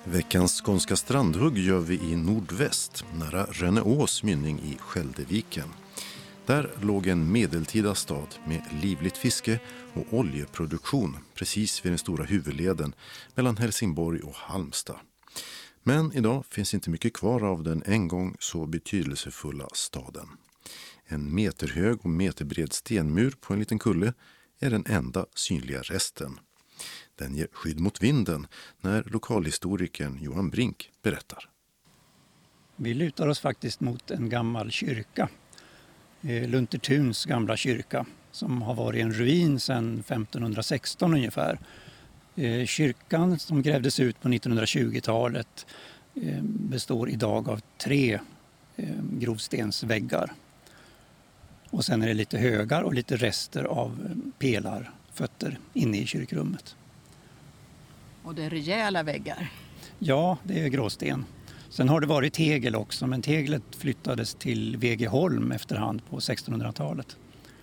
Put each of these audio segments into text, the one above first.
Veckans skånska strandhugg gör vi i nordväst, nära Rönneås mynning i Skäldeviken. Där låg en medeltida stad med livligt fiske och oljeproduktion precis vid den stora huvudleden mellan Helsingborg och Halmstad. Men idag finns inte mycket kvar av den en gång så betydelsefulla staden. En meterhög och meterbred stenmur på en liten kulle är den enda synliga resten. Den ger skydd mot vinden när lokalhistorikern Johan Brink berättar. Vi lutar oss faktiskt mot en gammal kyrka, Luntertuns gamla kyrka, som har varit en ruin sedan 1516 ungefär. Kyrkan som grävdes ut på 1920-talet består idag av 3 grovstensväggar. Och sen är det lite högar och lite rester av pelarfötter inne i kyrkrummet. Och det är rejäla väggar. Ja, det är gråsten. Sen har det varit tegel också, men teglet flyttades till Vegeholm efterhand på 1600-talet.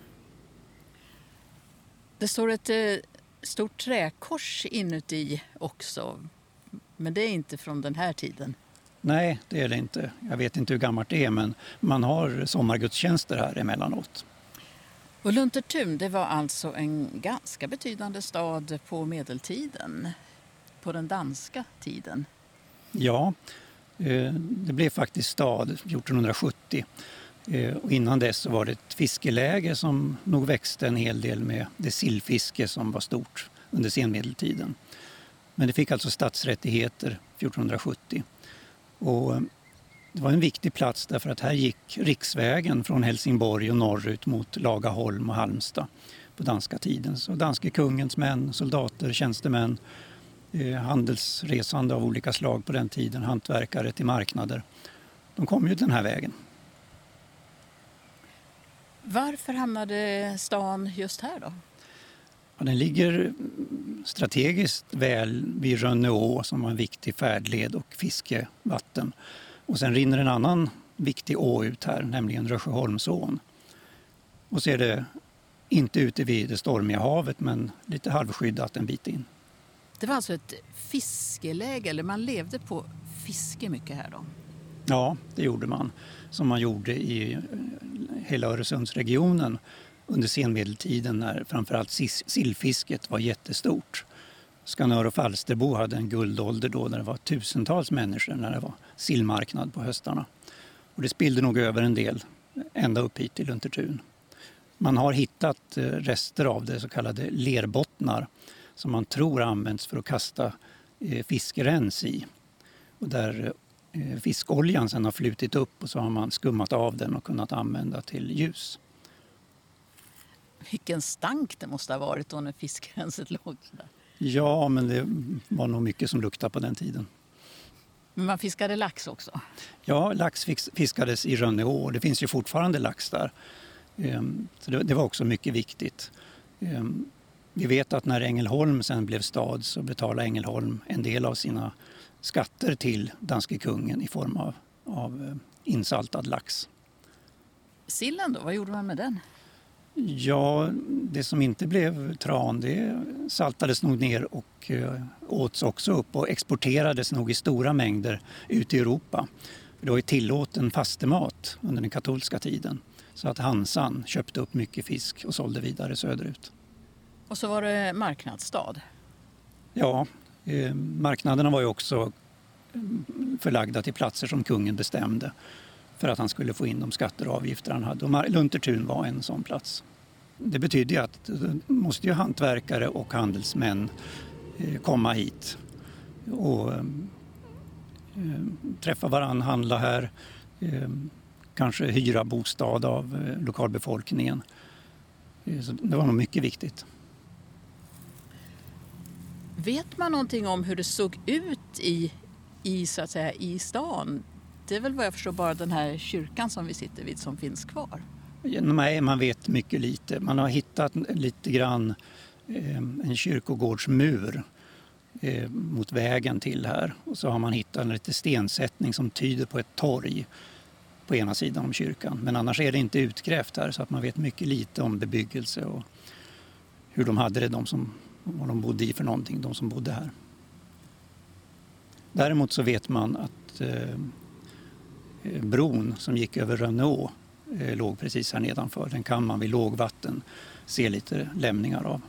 Det står ett stort träkors inuti också, men det är inte från den här tiden. Nej, det är det inte. Jag vet inte hur gammalt det är, men man har sommargudstjänster här emellanåt. Och Luntertun, det var alltså en ganska betydande stad på medeltiden, på den danska tiden. Ja, det blev faktiskt stad 1470. Och innan dess så var det ett fiskeläge som nog växte en hel del med det sillfiske som var stort under senmedeltiden. Men det fick alltså stadsrättigheter 1470. Och det var en viktig plats därför att här gick riksvägen från Helsingborg och norrut mot Lagaholm och Halmstad på danska tiden. Så danske kungens män, soldater, tjänstemän, handelsresande av olika slag på den tiden, hantverkare till marknader. De kom ju den här vägen. Varför hamnade stan just här då? Ja, den ligger strategiskt väl vid Rönneå som var en viktig färdled och fiskevatten. Och sen rinner en annan viktig å ut här, nämligen Rösjöholmsån. Och så är det inte ute vid det stormiga havet men lite halvskyddat en bit in. Det var alltså ett fiskeläge, eller man levde på fiske mycket här då? Ja, det gjorde man. Som man gjorde i hela Öresundsregionen under senmedeltiden när framförallt sillfisket var jättestort. Skanör och Falsterbo hade en guldålder då där det var tusentals människor när det var sillmarknad på höstarna. Och det spillde nog över en del ända upp hit till Luntertun. Man har hittat rester av det så kallade lerbottnar som man tror används för att kasta fiskerens i. Och där fiskoljan sen har flutit upp och så har man skummat av den och kunnat använda till ljus. Vilken stank det måste ha varit då när fiskrenset låg där. Ja, men det var nog mycket som luktade på den tiden. Men man fiskade lax också? Ja, lax fiskades i Rönneå och det finns ju fortfarande lax där. Så det var också mycket viktigt. Vi vet att när Ängelholm sen blev stad så betalade Ängelholm en del av sina skatter till danske kungen i form av insaltad lax. Sillen då, vad gjorde man med den? Ja, det som inte blev tran det saltades nog ner och åts också upp och exporterades nog i stora mängder ut i Europa. Det var ju tillåten fastemat under den katolska tiden så att Hansan köpte upp mycket fisk och sålde vidare söderut. Och så var det marknadsstad? Ja, marknaderna var ju också förlagda till platser som kungen bestämde för att han skulle få in de skatter och avgifter han hade. Och Luntertun var en sån plats. Det betyder ju att måste ju hantverkare och handelsmän komma hit och träffa varann, handla här, kanske hyra bostad av lokalbefolkningen. Så det var nog mycket viktigt. Vet man någonting om hur det såg ut så att säga, i stan? Det är väl vad jag förstår bara den här kyrkan som vi sitter vid som finns kvar? Nej, man vet mycket lite. Man har hittat lite grann en kyrkogårdsmur mot vägen till här. Och så har man hittat en lite stensättning som tyder på ett torg på ena sidan om kyrkan. Men annars är det inte utgrävt här så att man vet mycket lite om bebyggelse och hur de hade det, vad de bodde i för någonting, de som bodde här. Däremot så vet man att bron som gick över Rönneå låg precis här nedanför. Den kan man vid lågvatten se lite lämningar av.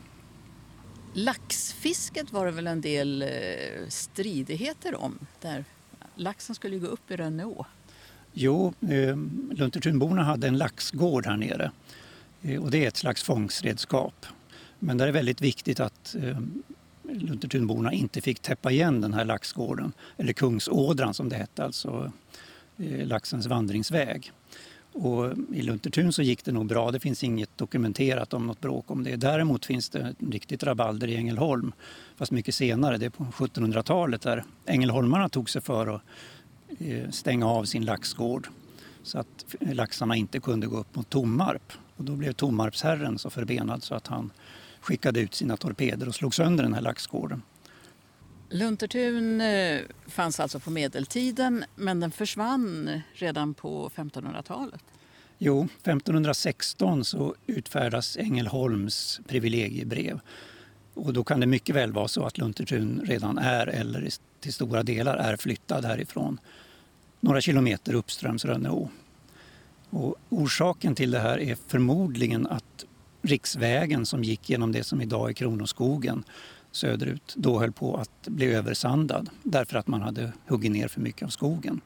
Laxfisket var det väl en del stridigheter om, där laxen skulle gå upp i Rönneå. Jo, Luntertunborna hade en laxgård här nere och det är ett slags fångstredskap. Men det är väldigt viktigt att Luntertunborna inte fick täppa igen den här laxgården, eller Kungsådran som det hette, alltså laxens vandringsväg. Och i Luntertun så gick det nog bra, det finns inget dokumenterat om något bråk om det. Däremot finns det riktigt rabalder i Ängelholm, fast mycket senare, det är på 1700-talet där ängelholmarna tog sig för att stänga av sin laxgård så att laxarna inte kunde gå upp mot Tommarp. Och då blev Tommarpsherren så förbenad så att han skickade ut sina torpeder och slog sönder den här laxgården. Luntertun fanns alltså på medeltiden, men den försvann redan på 1500-talet. Jo, 1516 så utfärdas Ängelholms privilegiebrev. Och då kan det mycket väl vara så att Luntertun redan är, eller till stora delar är flyttad härifrån några kilometer uppströms Rönneå. Och orsaken till det här är förmodligen att riksvägen som gick genom det som idag är Kronoskogen söderut då höll på att bli översandad därför att man hade huggit ner för mycket av skogen.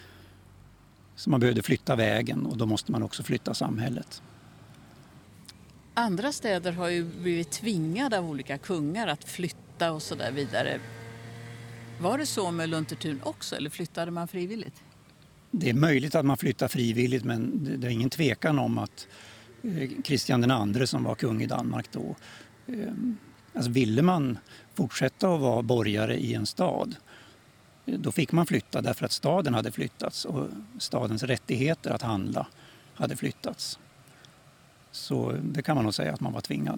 Så man behövde flytta vägen och då måste man också flytta samhället. Andra städer har ju blivit tvingade av olika kungar att flytta och så där vidare. Var det så med Luntertun också, eller flyttade man frivilligt? Det är möjligt att man flyttar frivilligt, men det är ingen tvekan om att Kristian II som var kung i Danmark då, alltså ville man fortsätta att vara borgare i en stad, då fick man flytta därför att staden hade flyttats och stadens rättigheter att handla hade flyttats. Så det kan man nog säga att man var tvingad.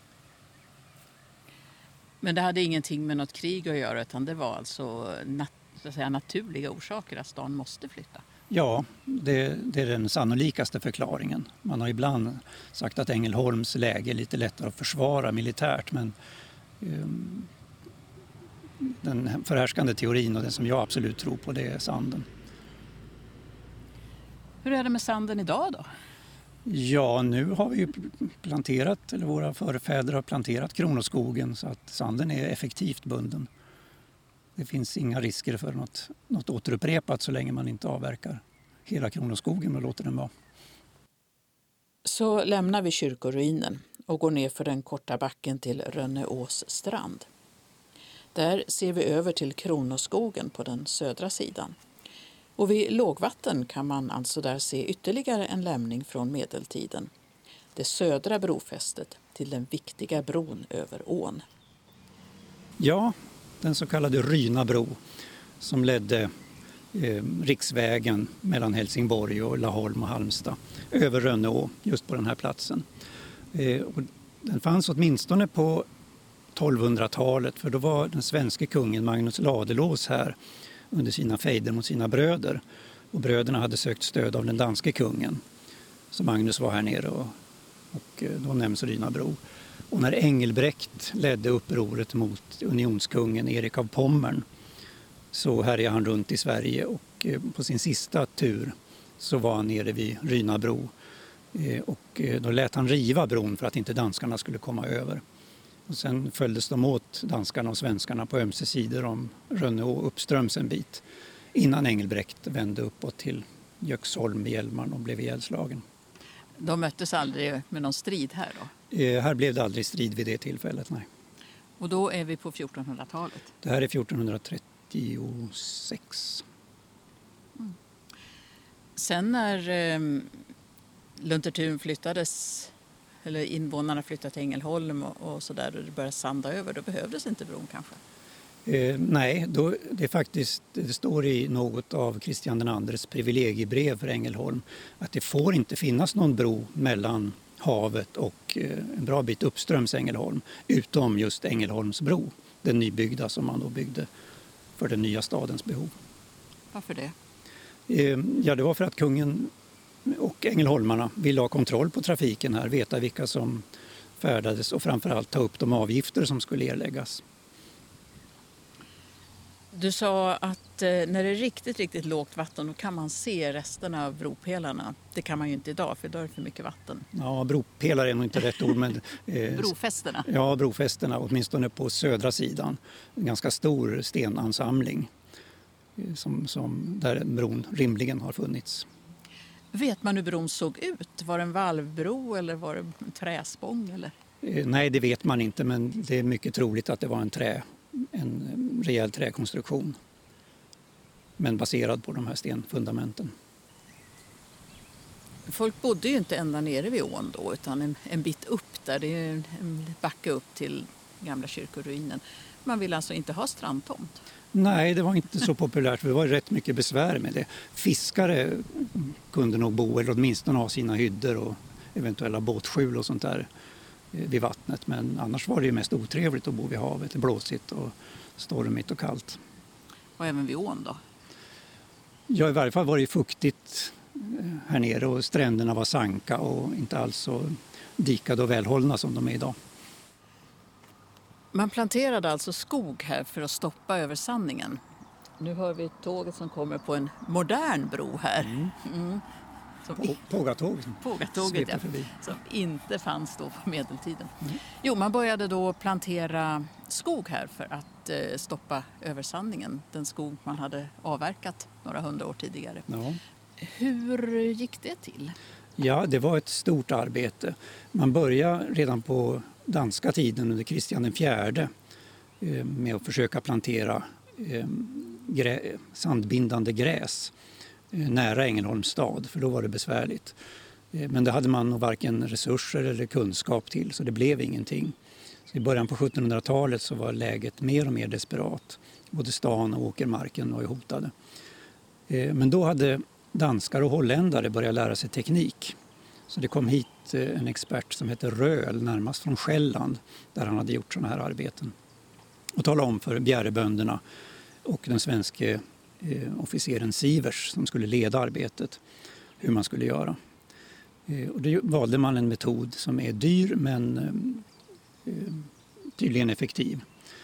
Men det hade ingenting med något krig att göra, utan det var alltså naturliga orsaker att stan måste flytta? Ja, det är den sannolikaste förklaringen. Man har ibland sagt att Ängelholms läge är lite lättare att försvara militärt, men den förhärskande teorin och den som jag absolut tror på, det är sanden. Hur är det med sanden idag då? Ja, nu har vi ju planterat, eller våra förfäder har planterat Kronoskogen så att sanden är effektivt bunden. Det finns inga risker för något återupprepat så länge man inte avverkar hela Kronoskogen och låter den vara. Så lämnar vi kyrkoruinen och går ner för den korta backen till Rönneås strand. Där ser vi över till Kronoskogen på den södra sidan. Och vid lågvatten kan man alltså där se ytterligare en lämning från medeltiden. Det södra brofästet till den viktiga bron över ån. Ja, den så kallade Rynabro som ledde riksvägen mellan Helsingborg och Laholm och Halmstad över Rönneå just på den här platsen. Och den fanns åtminstone på 1200-talet, för då var den svenska kungen Magnus Ladulås här under sina fejder mot sina bröder. Och bröderna hade sökt stöd av den danske kungen. Så Magnus var här nere och då nämns Rynabro. Och när Engelbrekt ledde upproret mot unionskungen Erik av Pommern så härjade han runt i Sverige och på sin sista tur så var han nere vid Rynabro. Och då lät han riva bron för att inte danskarna skulle komma över. Och sen följdes de åt, danskarna och svenskarna, på ömse sidor om Rönneå uppströms en bit innan Engelbrekt vände uppåt till Göksholm i Hjälmaren och blev ihjälslagen. De möttes aldrig med någon strid här då? Här blev det aldrig strid vid det tillfället, nej. Och då är vi på 1400-talet? Det här är 1436. Mm. Sen när Luntertun flyttades, eller invånarna flyttade till Ängelholm och så där, och det började sanda över, då behövdes inte bron kanske? Nej, det står i något av Kristian IIs privilegiebrev för Ängelholm att det får inte finnas någon bro mellan havet och en bra bit uppströms Ängelholm, utom just Ängelholms bro, den nybyggda som man då byggde för den nya stadens behov. Varför det? Ja, det var för att kungen och ängelholmarna ville ha kontroll på trafiken här, veta vilka som färdades och framförallt ta upp de avgifter som skulle erläggas. Du sa att när det är riktigt, riktigt lågt vatten då kan man se resterna av bropelarna. Det kan man ju inte idag för då är det för mycket vatten. Ja, bropelare är nog inte rätt ord. Men, Brofästena? Ja, brofästena, åtminstone på södra sidan. En ganska stor stenansamling där bron rimligen har funnits. Vet man hur bron såg ut? Var det en valvbro eller var det en träspång? Eller? Nej, det vet man inte, men det är mycket troligt att det var en rejäl träkonstruktion. Men baserad på de här stenfundamenten. Folk bodde ju inte ända nere vid ån då, utan en bit upp där. Det är en backe upp till gamla kyrkoruinen. Man vill alltså inte ha strandtomt. Nej, det var inte så populärt. Det var rätt mycket besvär med det. Fiskare kunde nog bo eller åtminstone ha sina hyddor och eventuella båtskjul och sånt där vid vattnet. Men annars var det ju mest otrevligt att bo vid havet. Blåsigt och stormigt och kallt. Och även vid ån då? Ja, i varje fall var det fuktigt här nere och stränderna var sanka och inte alls så dikade och välhållna som de är idag. Man planterade alltså skog här för att stoppa översandningen. Nu hör vi tåget som kommer på en modern bro här. Pågatåg. Pågatåget, ja, som inte fanns då på medeltiden. Jo, man började då plantera skog här för att stoppa översandningen. Den skog man hade avverkat några 100 år tidigare. Ja. Hur gick det till? Ja, det var ett stort arbete. Man började redan på danska tiden under Kristian IV med att försöka plantera sandbindande gräs nära Ängelholms stad, för då var det besvärligt. Men det hade man nog varken resurser eller kunskap till, så det blev ingenting. Så i början på 1700-talet så var läget mer och mer desperat. Både stan och åkermarken var hotade. Men då hade danskar och holländare började lära sig teknik. Så det kom hit en expert som heter Röhl, närmast från Själland, där han hade gjort sådana här arbeten. Och talade om för bjärebönderna och den svenske officeren Sivers som skulle leda arbetet hur man skulle göra. Och då valde man en metod som är dyr men tydligen effektiv.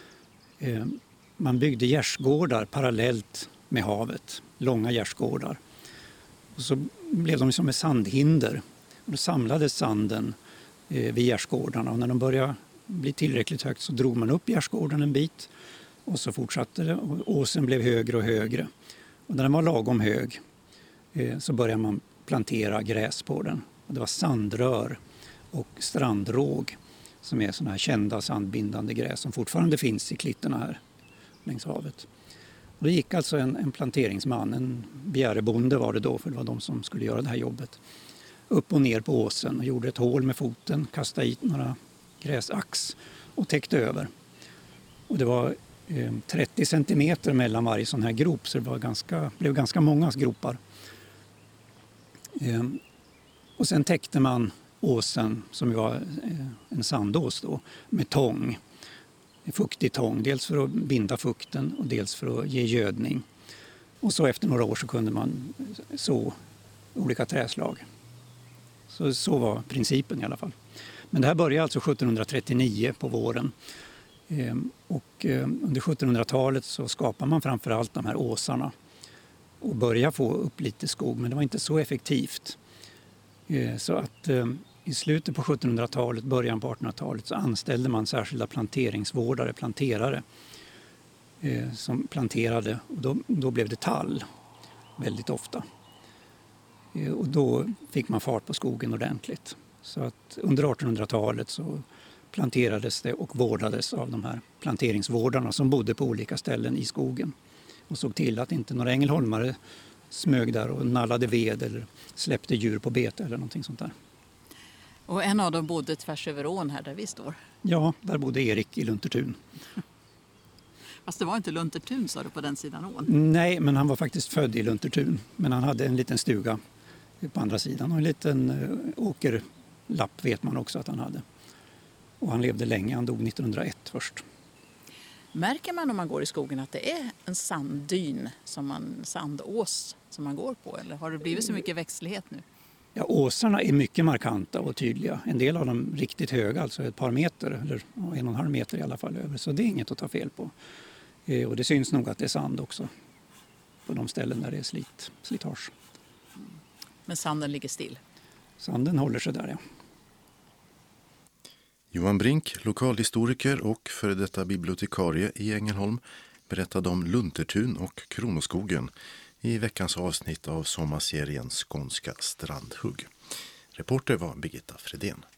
Man byggde gärsgårdar parallellt med havet, långa gärsgårdar. Och så blev de som ett sandhinder. Och då samlades sanden vid gärsgårdarna och när de började bli tillräckligt högt så drog man upp gärsgården en bit och så fortsatte det och åsen blev högre och högre. Och när den var lagom hög så började man plantera gräs på den. Och det var sandrör och strandråg som är sådana här kända sandbindande gräs som fortfarande finns i klitterna här längs havet. Och då gick alltså en planteringsman, en bjärebonde var det då, för det var de som skulle göra det här jobbet, upp och ner på åsen och gjorde ett hål med foten, kastade i några gräsax och täckte över. Och det var 30 centimeter mellan varje sån här grop, så det blev ganska många gropar. Och sen täckte man åsen, som var en sandås då, med tång. Fuktig tång, dels för att binda fukten och dels för att ge gödning. Och så efter några år så kunde man så olika träslag. Så var principen i alla fall. Men det här började alltså 1739 på våren. Och under 1700-talet så skapade man framförallt de här åsarna och började få upp lite skog, men det var inte så effektivt. Så att i slutet på 1700-talet, början på 1800-talet så anställde man särskilda planteringsvårdare, planterare som planterade och då blev det tall väldigt ofta. Och då fick man fart på skogen ordentligt. Så att under 1800-talet så planterades det och vårdades av de här planteringsvårdarna som bodde på olika ställen i skogen och såg till att inte några ängelholmare smög där och nallade ved eller släppte djur på bete eller någonting sånt där. Och en av dem bodde tvärs över ån här där vi står. Ja, där bodde Erik i Luntertun. Fast det var inte Luntertun, sa du, på den sidan ån? Nej, men han var faktiskt född i Luntertun. Men han hade en liten stuga på andra sidan och en liten åkerlapp vet man också att han hade. Och han levde länge, han dog 1901 först. Märker man om man går i skogen att det är en sanddyn, sandås som man går på? Eller har det blivit så mycket växtlighet nu? Ja, åsarna är mycket markanta och tydliga. En del av dem riktigt höga, alltså ett par meter, eller 1,5 meter i alla fall över. Så det är inget att ta fel på. Och det syns nog att det är sand också på de ställen där det är slitage. Men sanden ligger still. Sanden håller sig där, ja. Johan Brink, lokalhistoriker och före detta bibliotekarie i Ängelholm, berättade om Luntertun och Kronoskogen i veckans avsnitt av sommarserien Skånska strandhugg. Reporter var Birgitta Fredén.